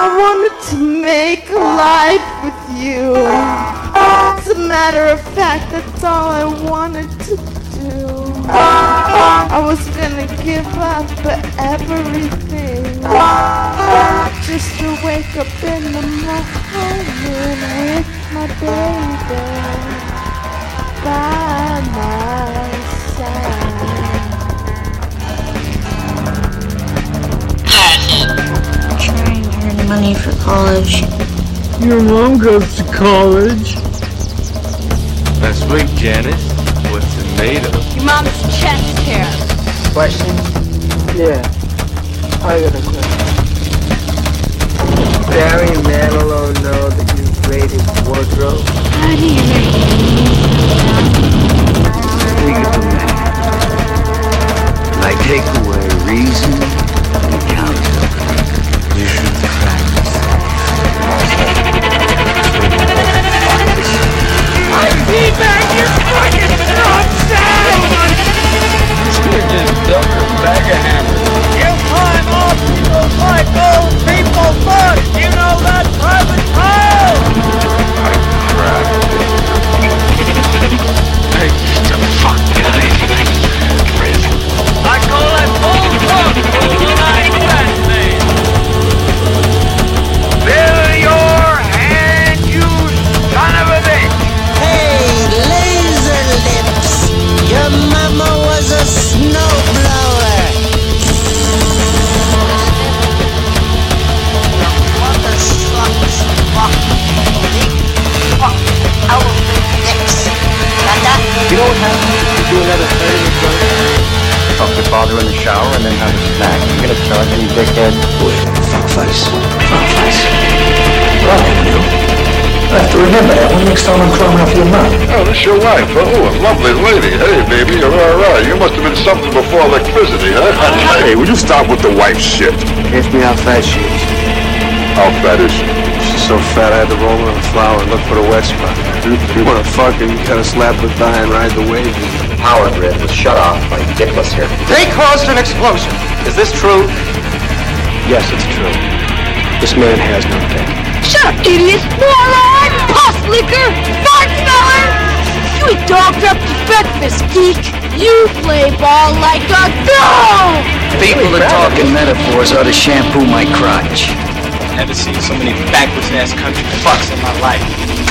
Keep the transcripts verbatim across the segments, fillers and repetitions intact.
I wanted to make life with you. As a matter of fact, that's all I wanted to do. I was gonna give up everything just to wake up in the morning with my baby by my side. Trying to earn money for college. Your mom goes to college. Last week, Janice. What's it made of? Your mom's chest hair. Question? Yeah. I got a question. Does Barry Manilow know that you raided his wardrobe? How do you rate We could do that. And I take away reason and accountability. You should practice. I see back your fucking drum You're just dumber bag of hammers. You climb off people's like old people fuck. You know that private road. Crap. Hey, the fuck guy. Prison. I call that bullfuck. Like that thing. Fill your hand, you son of a bitch. Hey, laser lips, your mama was a snowblower. You know what happens if you do another third of your joke? Talk to father in the shower and then have a snack. You're gonna charge any dickhead. Fuck face. Fuck face. Right, you. I have to remember that when next time I'm climbing off your mouth. Oh, this your wife. Oh, a lovely lady. Hey, baby, you're all right. You must have been something before electricity, huh? Hey, would you stop with the wife shit? Ask me how fat she is. How fat is she? She's so fat I had to roll her in the flour and look for the wet spot. If you want to fuck her, you gotta slap her thigh and ride the wave. The power grid was shut off by Dickless here. They caused an explosion. Is this true? Yes, it's true. This man has no dick. Shut up, idiot! Moron! Puss liquor! Fart smeller! You eat dog crap for breakfast, geek! You play ball like a dog! People that talk in metaphors ought to shampoo my crotch. Never seen so many backwards ass country fucks in my life.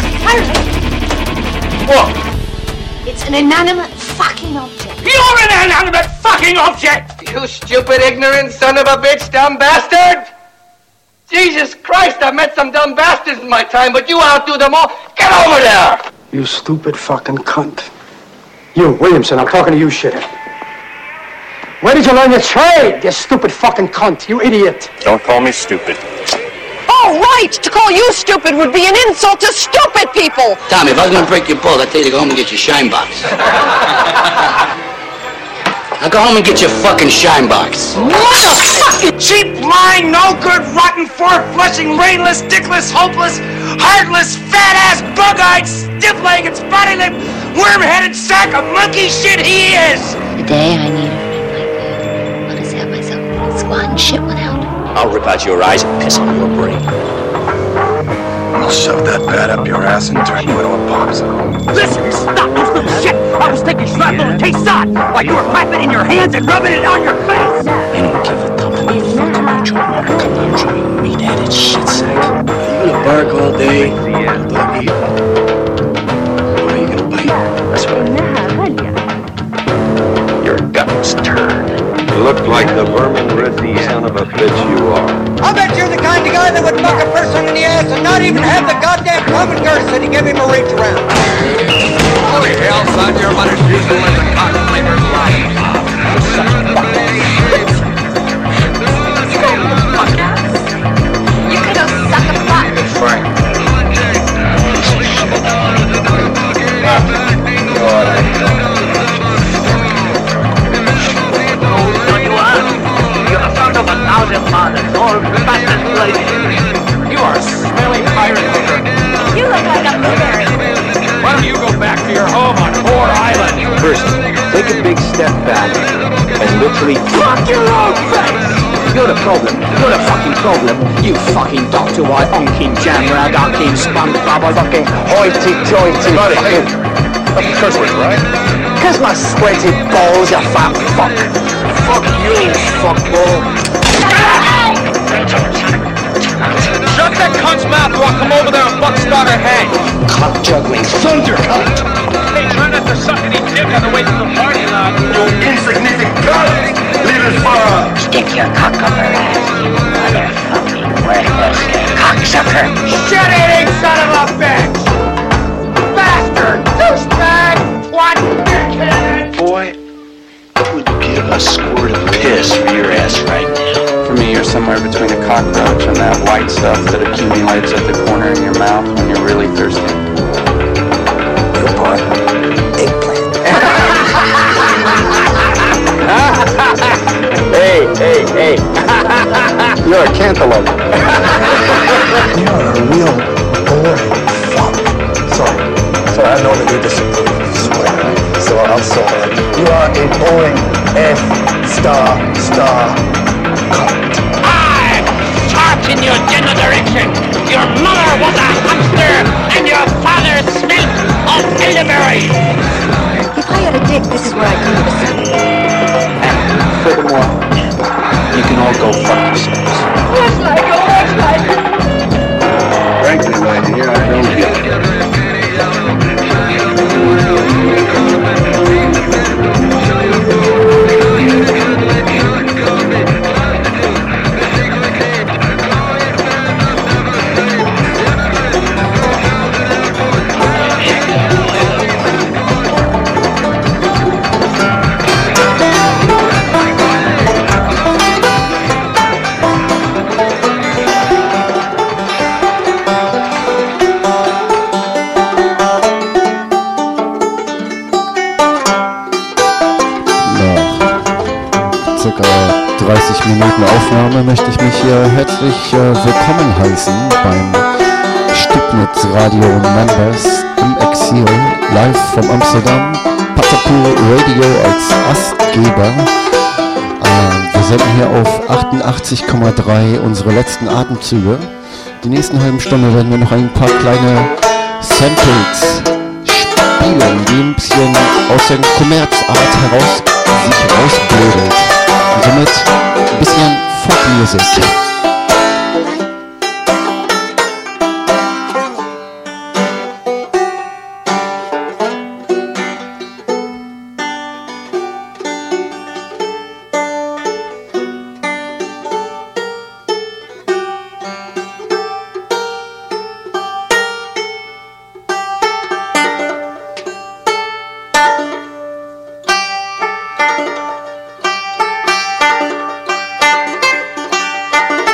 What? It's an inanimate fucking object. You're an inanimate fucking object! You stupid, ignorant son of a bitch, dumb bastard! Jesus Christ, I've met some dumb bastards in my time, but you outdo them all. Get over there! You stupid fucking cunt. You, Williamson, I'm talking to you, shithead. Where did you learn your trade, you stupid fucking cunt, you idiot? Don't call me stupid. Oh, right! To call you stupid would be an insult to stupid people! Tommy, if I was gonna break your balls, I'd tell you to go home and get your shine box. Now go home and get your fucking shine box. Motherfucking cheap, lying, no good, rotten, four-flushing, brainless, dickless, hopeless, heartless, fat-ass, bug-eyed, stiff-legged, spotty-lipped, worm-headed sack of monkey shit he is! Today I need a friend like that. I'll just have myself squat and shit without. I'll rip out your eyes and piss on your brain. I'll shove that bat up your ass and turn you into a popsicle. Listen, stop this little shit! I was thinking shrapnel and taste sod while you were clapping in your hands and rubbing it on your face! I don't give a damn about you fucking much anymore. Come on, show you meat-headed shit sack. Are you gonna bark all day? Yeah. Doggy? Or are you gonna bite? That's right. Your guts turn. You look like the vermin-ridden son of a bitch you are. I bet you're the kind of guy that would fuck a person in the ass and not even have the goddamn common courtesy to give him a reach around. Holy hell, son, your mother's using like a cock flavor slide. You could have suck a fuck. Frank. You're the son of a thousand fathers, all fastest lady. You are a smelly pirate hooker. You look like a blueberry. Why don't you go back to your home on Whore Island? First, take a big step back and literally Fuck your own face! You're the problem. You're the fucking problem. You fucking Doctor White, onkin jamrag, onkin SpongeBob, fucking hoity-toity. Buddy, hey, that's a curse word, right? Kiss my sweaty balls, you fat fuck. Fuck you, fuckball. Shut that cunt's mouth or I'll come over there and buck start her head. Cock juggling thunder cunt. Hey, try not to suck any dick on the way to the party lot. You insignificant cunt! Leave us far! Stick your cock up her ass, you motherfucking worthless cocksucker. Shit eating son of a bitch! Bastard! Douchebag! What dickhead! Boy, I would give a squirt of piss for your ass right now. For me, you're somewhere between a cockroach and that white stuff that accumulates at the corner of your mouth when you're really thirsty. Good boy. Eggplant. Hey, hey, hey. You're a cantaloupe. You're a real boring fuck. Sorry. Sorry, I know that you disapprove of swear. So I'm sorry. You are a boring F star star cunt. I start in your general direction. Your mother was a hamster and your father smelt of elderberry. If I had a dick, this is where I'd come to see. Furthermore, you can all go fuck yourselves. Where's Michael? Where's Michael? Frankly, my dear, I don't get it. dreißig Minuten Aufnahme möchte ich mich hier herzlich äh, willkommen heißen beim Stücknitz Radio Members im Exil, live von Amsterdam, Patapool Radio als Astgeber. Äh, wir senden hier auf achtundachtzig Komma drei unsere letzten Atemzüge. Die nächsten halben Stunde werden wir noch ein paar kleine Samples spielen, die ein bisschen aus der Kommerzart heraus sich rausblödelt. Und somit ein bisschen Folk-Music. Thank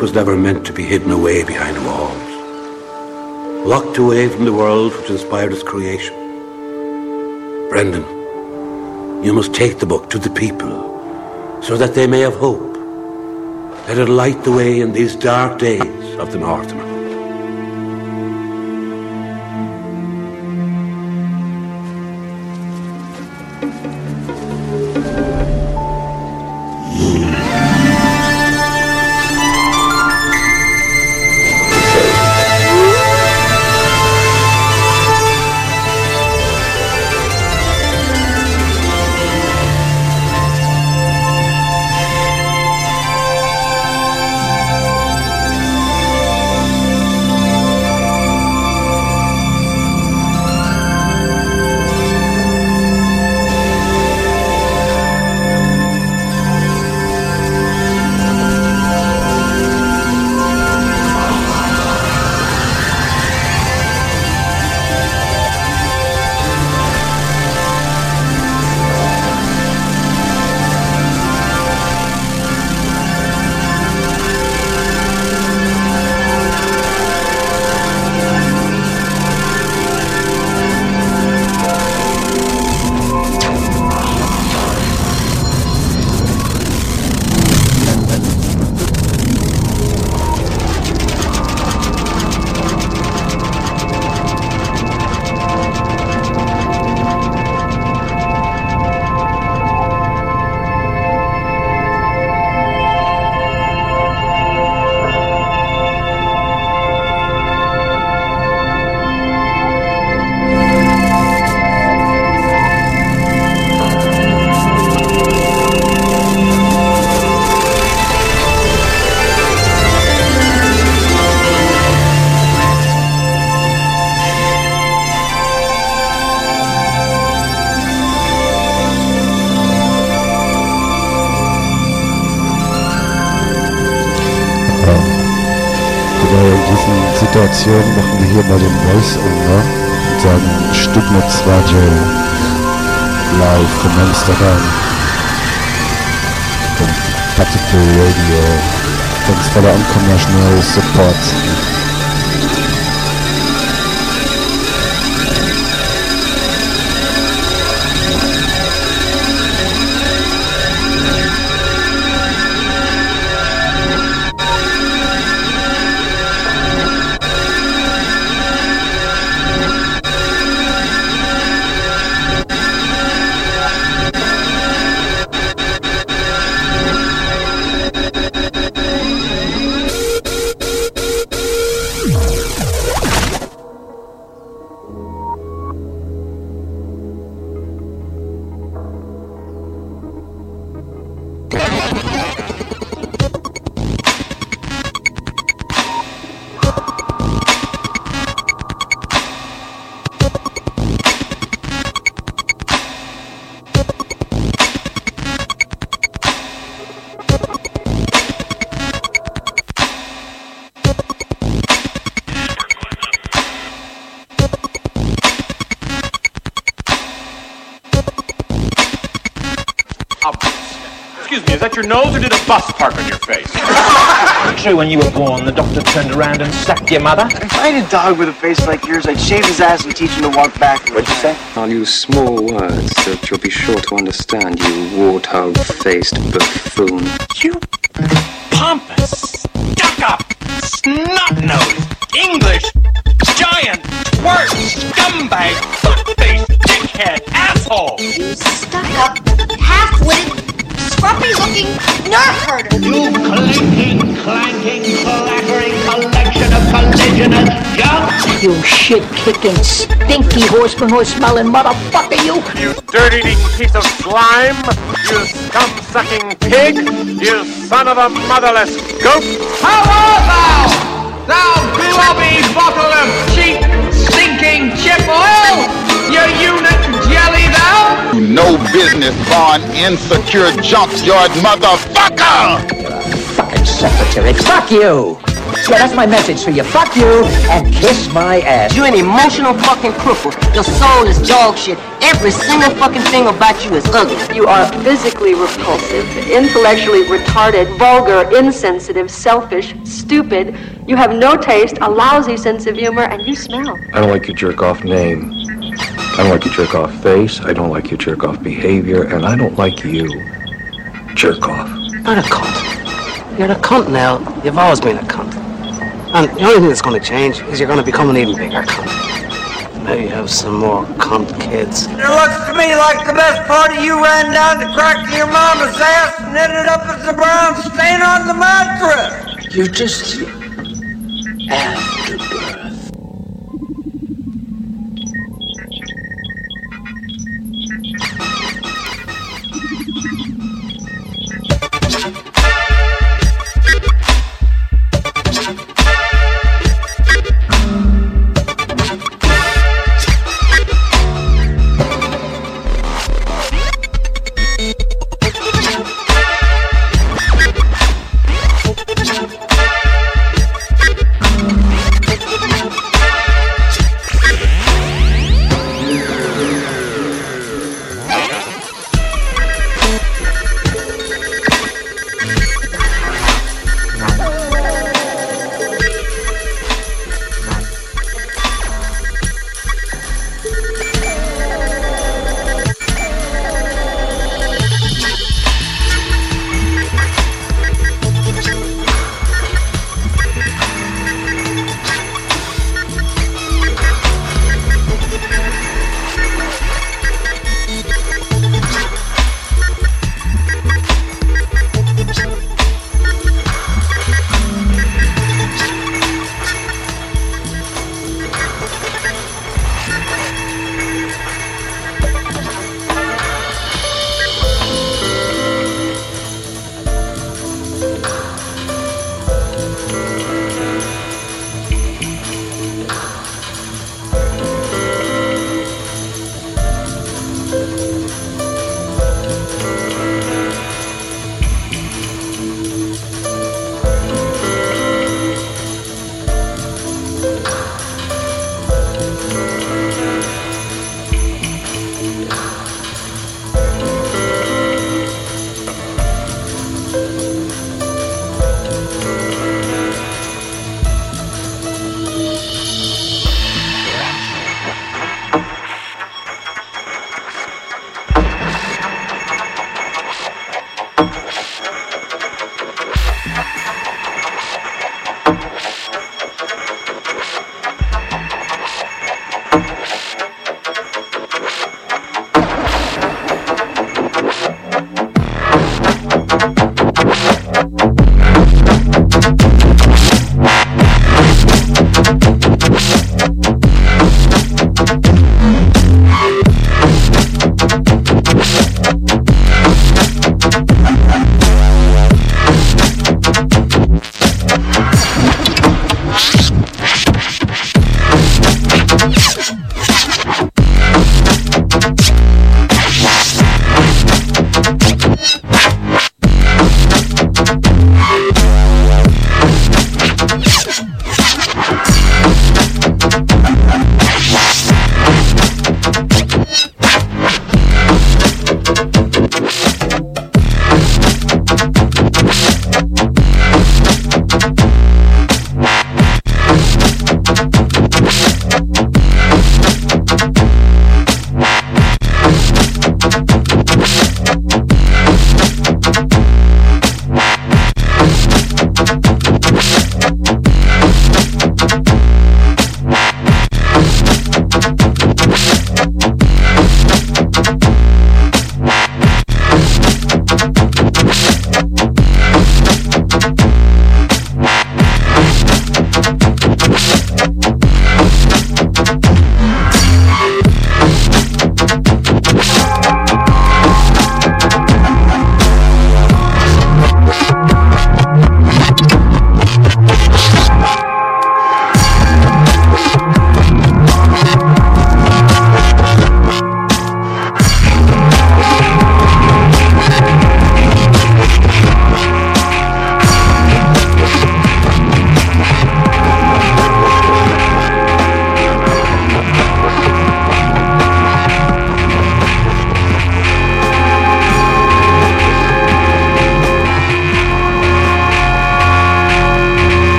book was never meant to be hidden away behind walls, locked away from the world which inspired its creation. Brendan, you must take the book to the people so that they may have hope. Let it light the way in these dark days of the Northern. Situation machen wir hier mal den Voice-Over und sagen Stücknitz Radio live from Amsterdam. Und Particle Radio. Thanks for the unconventional support. Excuse me, is that your nose or did a bus park on your face? True, when you were born, the doctor turned around and sacked your mother. If I had a dog with a face like yours, I'd shave his ass and teach him to walk backwards. What'd you say? I'll use small words that you'll be sure to understand, you warthog-faced buffoon. You pompous, stuck-up, snot-nosed, English, giant, twerp, scumbag, fuck-faced, dickhead, asshole! You stuck-up, half-witted, scruffy-looking nerf herder! You clinking, clanking, clattering collection of collisionous junk! You shit-kicking, stinky horseman-horse-smelling motherfucker, you! You dirt-eating piece of slime! You scum-sucking pig! You son of a motherless goat! How art thou? Thou blobby bottle of cheap, stinking chip oil! You eunuch jelly thou! You no business born insecure junkyard motherfucker! Fucking secretary, fuck you! Yeah, that's my message for you. Fuck you and kiss my ass. You're an emotional fucking cripple. Your soul is dog shit. Every single fucking thing about you is ugly. You are physically repulsive, intellectually retarded, vulgar, insensitive, selfish, stupid. You have no taste, a lousy sense of humor, and you smell. I don't like your jerk-off name. I don't like your jerk-off face. I don't like your jerk-off behavior. And I don't like you. Jerk-off. You're a cunt. You're a cunt now. You've always been a cunt. And the only thing that's going to change is you're going to become an even bigger cunt. Maybe have some more cunt kids. It looks to me like the best part of you ran down the crack of your mama's ass and ended up as a brown stain on the mattress. You're just afterbirth.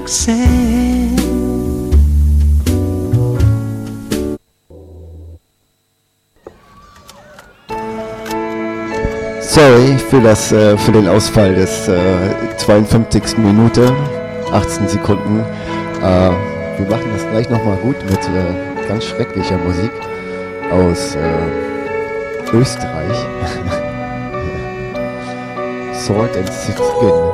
quicksand. Sorry für, das, äh, für den Ausfall des äh, zweiundfünfzigsten Minute, achtzehn Sekunden. Äh, wir machen das gleich nochmal gut mit äh, ganz schrecklicher Musik aus äh, Österreich. Sword and Skin.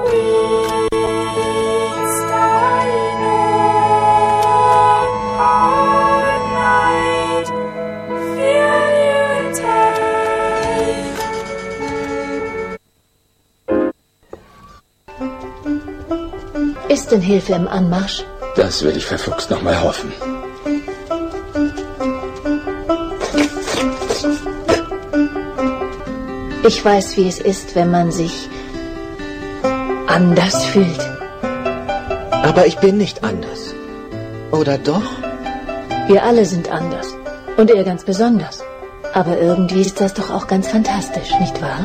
Ist denn Hilfe im Anmarsch? Das will ich verflucht noch mal hoffen. Ich weiß, wie es ist, wenn man sich anders fühlt. Aber ich bin nicht anders. Oder doch? Wir alle sind anders. Und er ganz besonders. Aber irgendwie ist das doch auch ganz fantastisch, nicht wahr?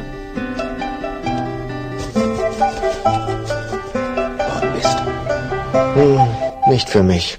Hm, nicht für mich.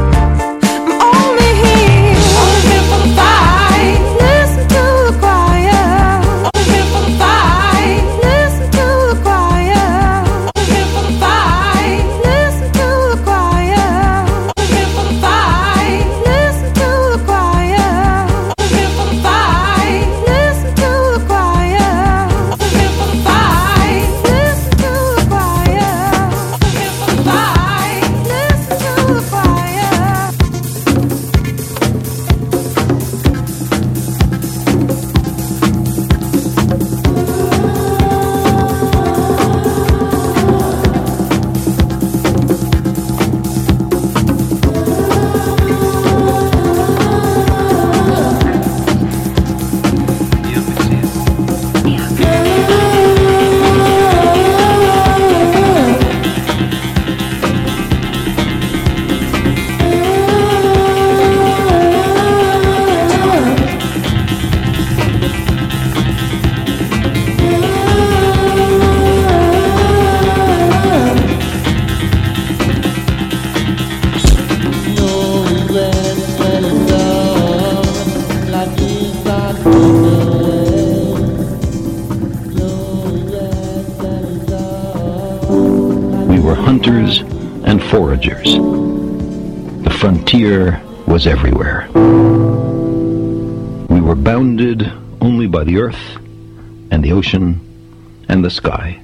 Listen to the choir. We were hunters and foragers. The frontier was everywhere. We were bounded only by the earth and the ocean and the sky.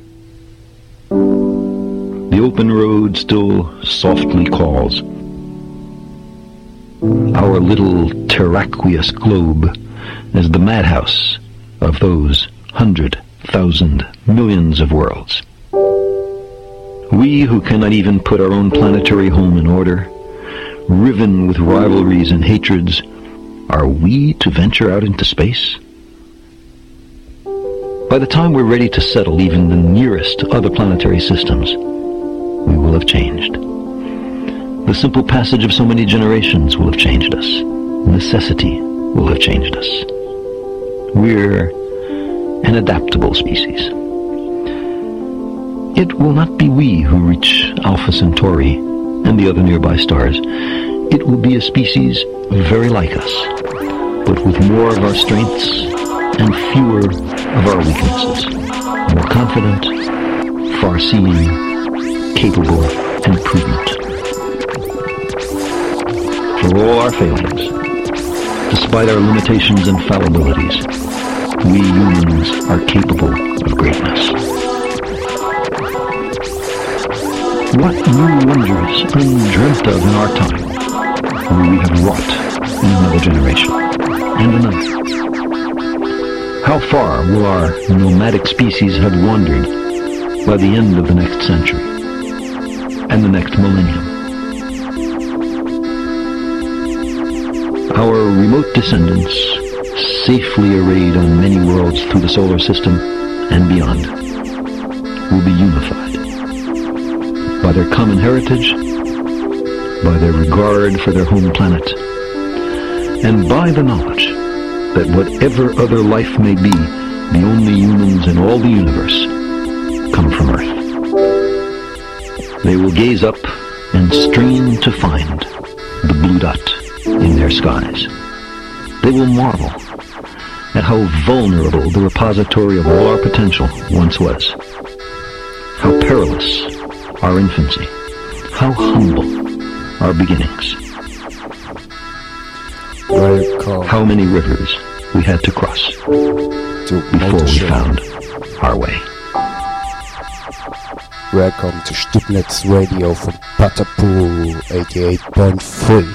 The open road still softly calls. Our little terraqueous globe is the madhouse of those hundred thousand millions of worlds. We who cannot even put our own planetary home in order, riven with rivalries and hatreds, are we to venture out into space? By the time we're ready to settle even the nearest other planetary systems, we will have changed. The simple passage of so many generations will have changed us. Necessity will have changed us. We're an adaptable species. It will not be we who reach Alpha Centauri and the other nearby stars. It will be a species very like us, but with more of our strengths and fewer of our weaknesses. More confident, far-seeing, capable, and prudent. For all our failings, despite our limitations and fallibilities, we humans are capable of greatness. What new wonders undreamt of in our time will we have wrought in another generation and another? How far will our nomadic species have wandered by the end of the next century and the next millennium? Our remote descendants, safely arrayed on many worlds through the solar system and beyond, will be unified by their common heritage, by their regard for their home planet, and by the knowledge that whatever other life may be, the only humans in all the universe come from Earth. They will gaze up and strain to find the blue dot in their skies. They will marvel at how vulnerable the repository of all our potential once was. How perilous our infancy. How humble our beginnings. Welcome. How many rivers we had to cross to before we found our way. Welcome to Stibnitz Radio from Patapoo eighty-eight point three.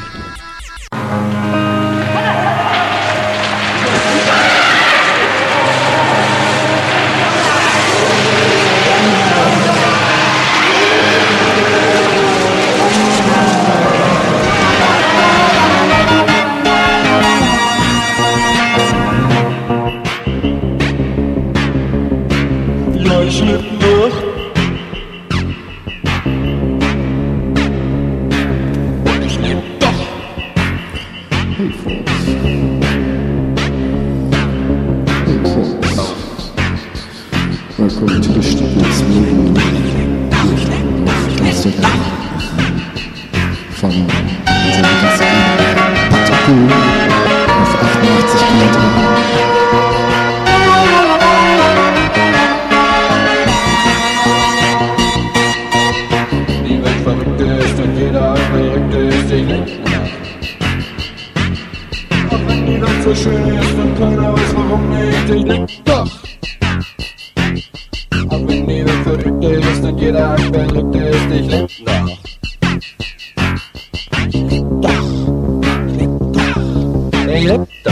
Welcome to the Stibnitz Radio auf Amsterdam von unserem Gastgeber Patapoo auf achtundachtzig Komma drei. Die Welt verrückt ist und jeder verrückt ist, ich nicht nach. Auch wenn die Welt so schön ist und keiner weiß warum nicht, ich nicht doch. Auch wenn die Welt verrückt ist und jeder verrückt ist, ich nicht nach. Ich leb doch.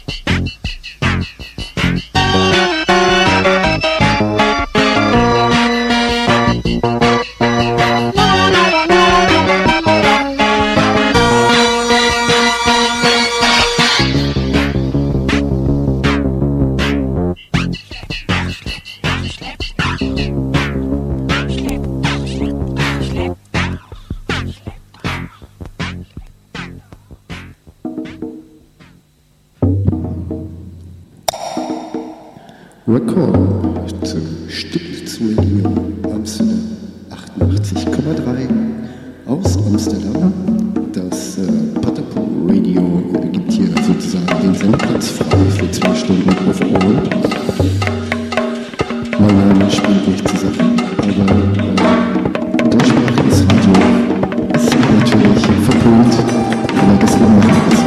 Welcome zu Stibnitz Radio Amsterdam achtundachtzig Komma drei aus Amsterdam. Das äh, Patapoo Radio gibt hier sozusagen den Rennplatz frei für zwei Stunden overall. Mein Name spielt nicht zur Sache, aber äh, deutschsprachiges Radio ist natürlich verpönt, aber das eben macht besser.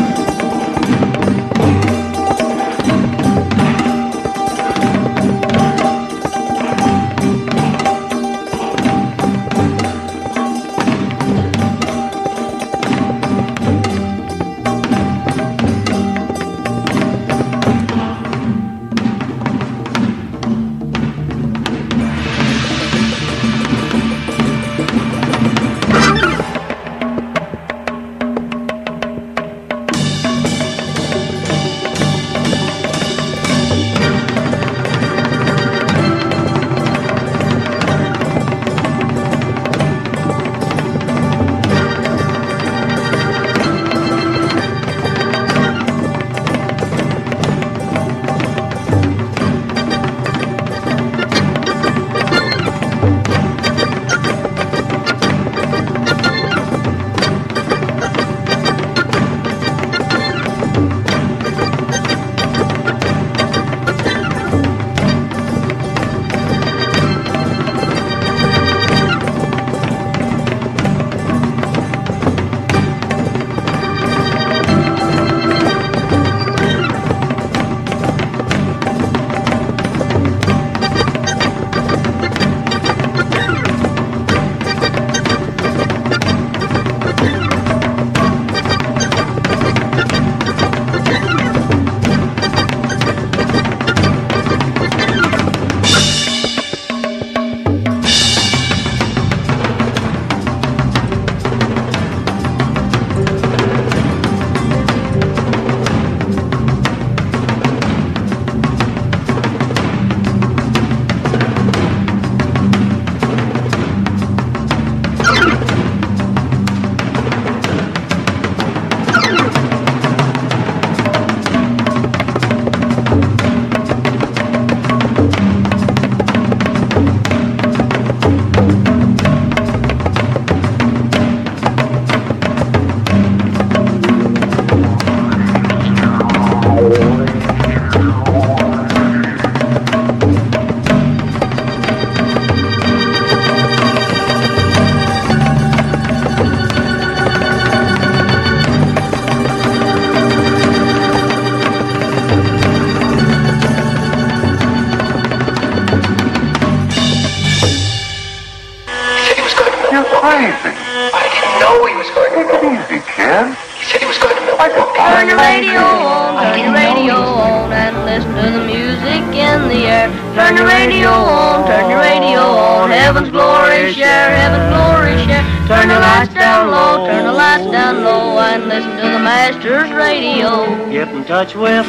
Touch with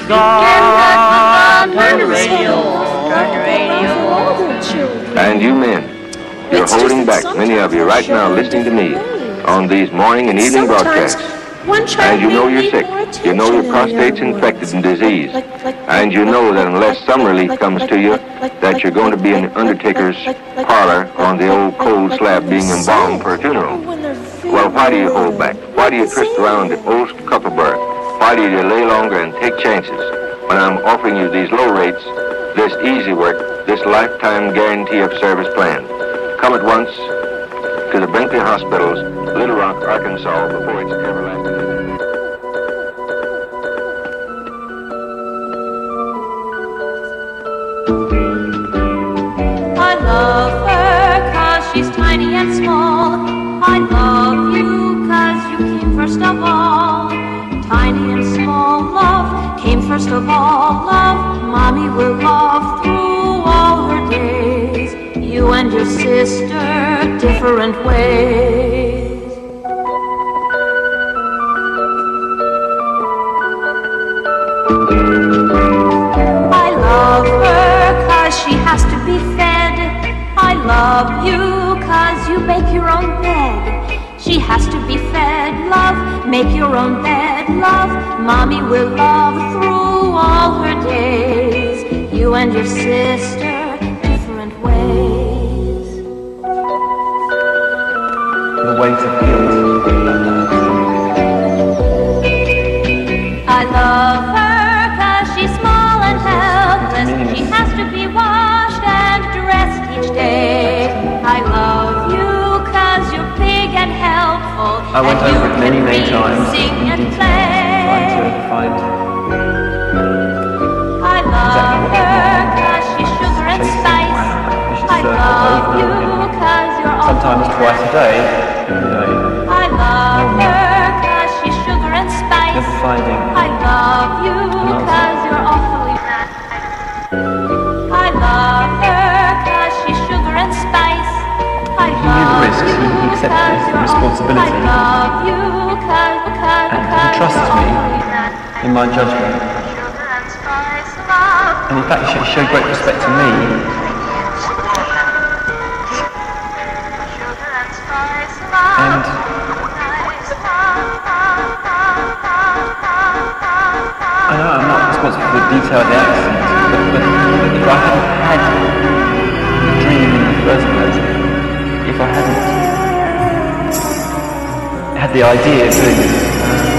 God. Turn the radio on. Turn the radio on. And you men, you're holding back, many of you right now listening to me on these morning and evening broadcasts. And you know you're sick. You know your prostate's infected and diseased. And you know that unless some relief comes to you, that you're going to be in the undertaker's parlor on the old cold slab being embalmed for a funeral. Well, why do you hold back? Why do you twist around the old Kupferberg? Why do you delay longer and take chances when I'm offering you these low rates, this easy work, this lifetime guarantee of service plan? Come at once to the Brinkley Hospitals, Little Rock, Arkansas, before it's everlasting. I love her 'cause she's tiny and small. I love you 'cause you came first of all. Tiny and small love came first of all. Love, Mommy will love through all her days. You and your sister, different ways. I love her 'cause she has to be fed. I love you 'cause you make your own bed. She has to be fed, love, make your own bed, love. Mommy will love through all her days. You and your sister, different ways. The weight of guilt. I love her I went over it many, many times, trying to find I love her cause she's sugar and spice. I love you cause you're all sometimes twice a day, every day. I love her cause she's sugar and spice. Never finding I love you cause you're awfully bad. I love her cause she's sugar and spice. I He knew the risks, he, he accepted the responsibility. I love you cause, cause, And he trusted me in my judgment. And in fact, he showed great respect to me. And I know I'm not responsible for the detail of the accident, but, but if I hadn't had the dream in the first place, if I hadn't had the idea of doing it,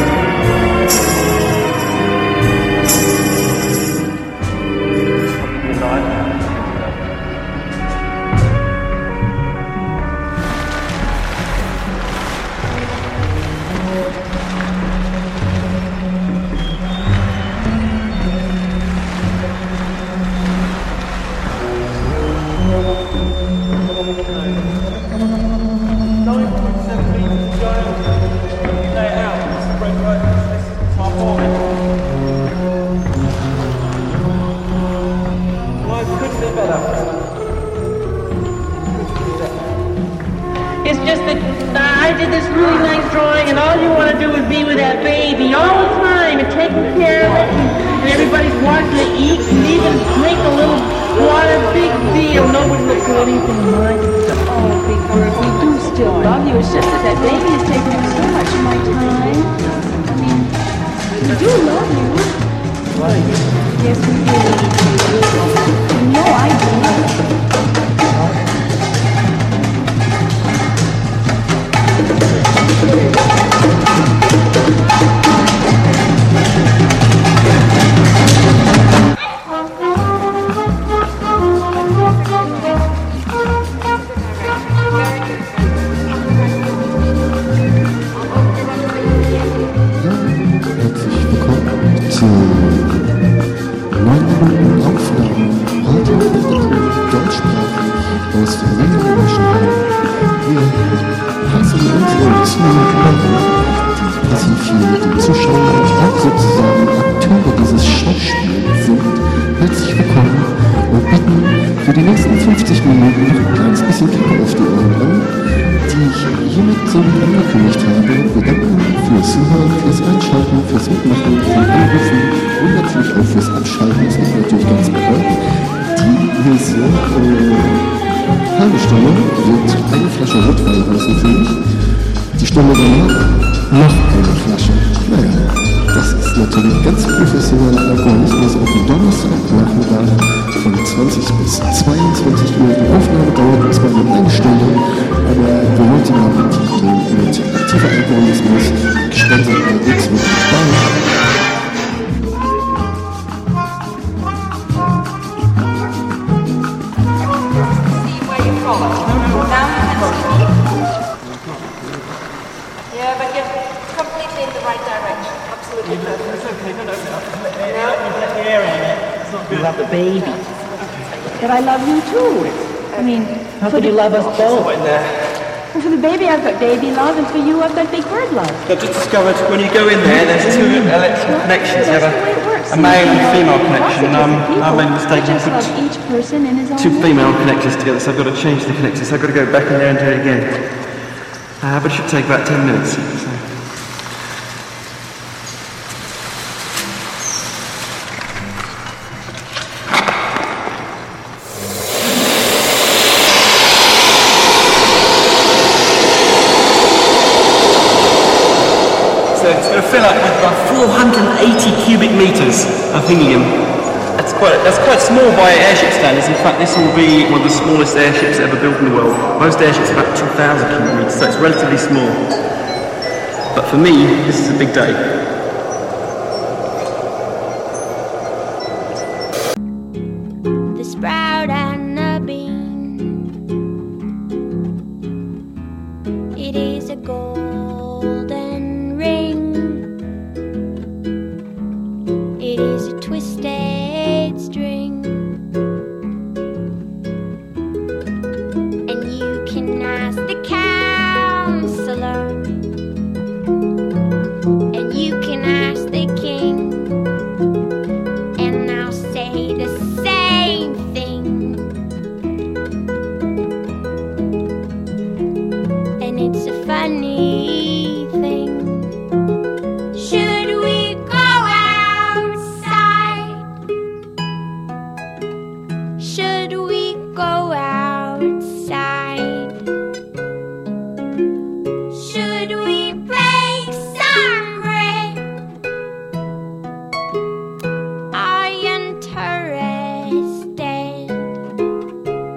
It's just that uh, I did this really nice drawing, and all you want to do is be with that baby all the time and taking care of it, and, and everybody's watching it eat, and even make a little, what a big deal. Nobody looks at anything like it. Oh, Big Bird, we do still love you. It's just that that baby is taking up so much of my time. I mean, we do love you. Yes, we do. You know I do. But I love you too. I mean, how could you love us both? And for the baby, I've got baby love, and for you, I've got big bird love. I've just discovered when you go in there, there's two electrical connections. You have a, a male and female connection. Um, I've made a mistake and put each person in his own two female connections together, so I've got to change the connections. So I've got to go back in there and do it again. Uh, but it should take about ten minutes. So. Fill up with about four hundred eighty cubic meters of helium. That's quite that's quite small by airship standards. In fact, this will be one of the smallest airships ever built in the world. Most airships are about two thousand cubic meters, so it's relatively small. But for me, this is a big day.